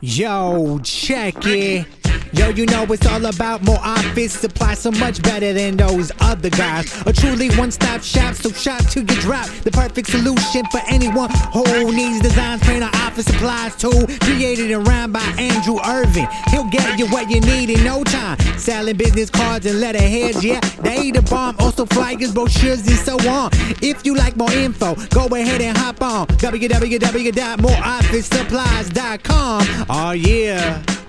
Yo, check it. Yo, you know it's all about more office supply, so much better than those other guys. A truly one-stop shop, so shop till you drop. The perfect solution for anyone who needs designs, printer, office supplies too. Created and rhymed by Andrew Irving. He'll get you what you need in no time. Selling business cards and letterheads, yeah, they the bomb. Also flyers, brochures, and so on. If you like more info, go ahead and hop on www.moreofficesupplies.com. Oh yeah.